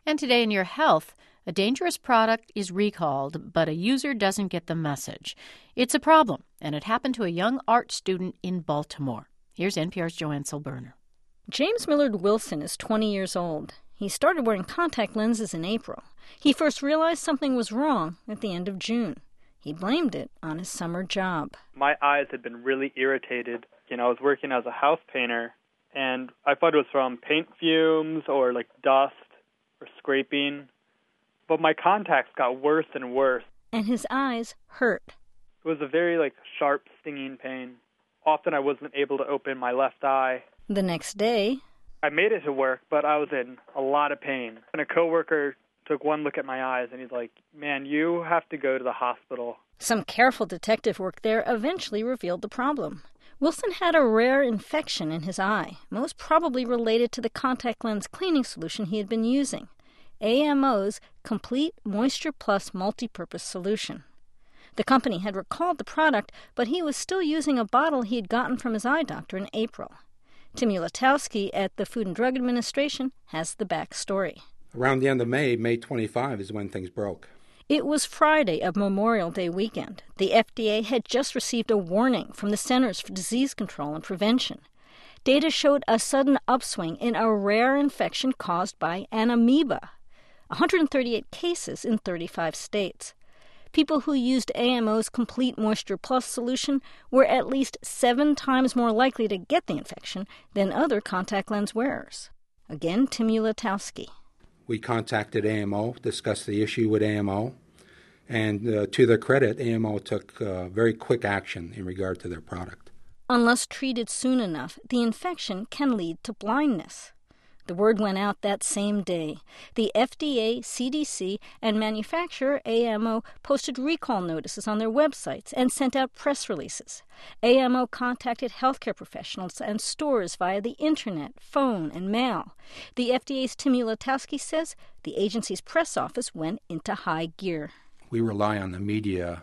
And today in your health, a dangerous product is recalled, but a user doesn't get the message. It's a problem, and it happened to a young art student in Baltimore. Here's NPR's Joanne Silberner. James Millard Wilson is 20 years old. He started wearing contact lenses in April. He first realized something was wrong at the end of June. He blamed it on his summer job. My eyes had been really irritated. I was working as a house painter, and I thought it was from paint fumes or like dust or scraping. But my contacts got worse and worse. And his eyes hurt. It was a very sharp, stinging pain. Often I wasn't able to open my left eye. The next day, I made it to work, but I was in a lot of pain. And a coworker took one look at my eyes, and he's like, "Man, you have to go to the hospital." Some careful detective work there eventually revealed the problem. Wilson had a rare infection in his eye, most probably related to the contact lens cleaning solution he had been using, AMO's Complete Moisture Plus Multipurpose Solution. The company had recalled the product, but he was still using a bottle he had gotten from his eye doctor in April. Tim Ulatowski at the Food and Drug Administration has the backstory. Around the end of May 25, is when things broke. It was Friday of Memorial Day weekend. The FDA had just received a warning from the Centers for Disease Control and Prevention. Data showed a sudden upswing in a rare infection caused by an amoeba. 138 cases in 35 states. People who used AMO's Complete Moisture Plus solution were at least 7 times more likely to get the infection than other contact lens wearers. Again, Tim Ulatowski. We contacted AMO, discussed the issue with AMO, and to their credit, AMO took very quick action in regard to their product. Unless treated soon enough, the infection can lead to blindness. The word went out that same day. The FDA, CDC, and manufacturer AMO posted recall notices on their websites and sent out press releases. AMO contacted healthcare professionals and stores via the internet, phone, and mail. The FDA's Tim Ulatowski says the agency's press office went into high gear. We rely on the media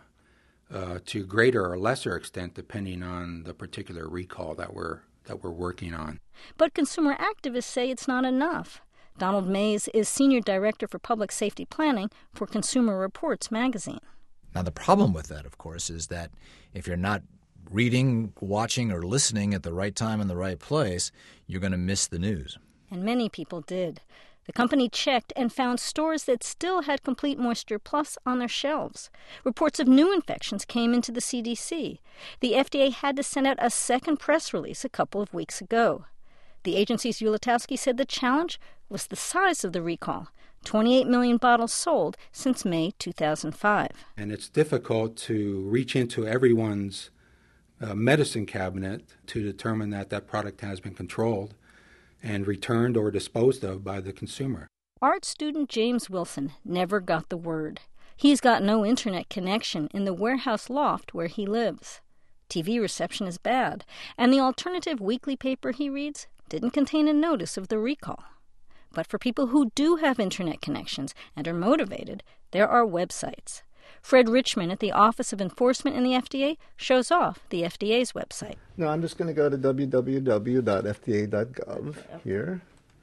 to greater or lesser extent depending on the particular recall that we're working on. But consumer activists say it's not enough. Donald Mays is Senior Director for Public Safety Planning for Consumer Reports magazine. Now, the problem with that, of course, is that if you're not reading, watching, or listening at the right time in the right place, you're going to miss the news. And many people did. The company checked and found stores that still had Complete Moisture Plus on their shelves. Reports of new infections came into the CDC. The FDA had to send out a second press release a couple of weeks ago. The agency's Ulatowski said the challenge was the size of the recall, 28 million bottles sold since May 2005. And it's difficult to reach into everyone's medicine cabinet to determine that that product has been controlled and returned or disposed of by the consumer. Art student James Wilson never got the word. He's got no internet connection in the warehouse loft where he lives. TV reception is bad, and the alternative weekly paper he reads didn't contain a notice of the recall. But for people who do have internet connections and are motivated, there are websites. Fred Richman at the Office of Enforcement in the FDA shows off the FDA's website. No, I'm just going to go to www.fda.gov here.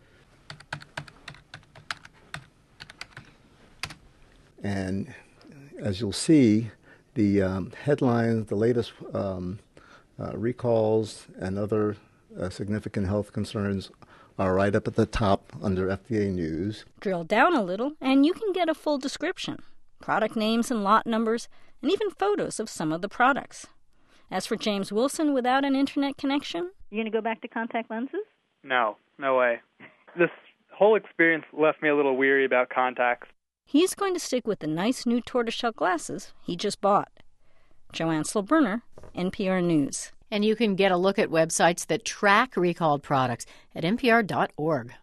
And as you'll see, the headlines, the latest recalls and other significant health concerns are right up at the top under FDA News. Drill down a little, and you can get a full description. Product names and lot numbers, and even photos of some of the products. As for James Wilson without an internet connection, you going to go back to contact lenses? No way. This whole experience left me a little weary about contacts. He's going to stick with the nice new tortoiseshell glasses he just bought. Joanne Silberner, NPR News. And you can get a look at websites that track recalled products at npr.org.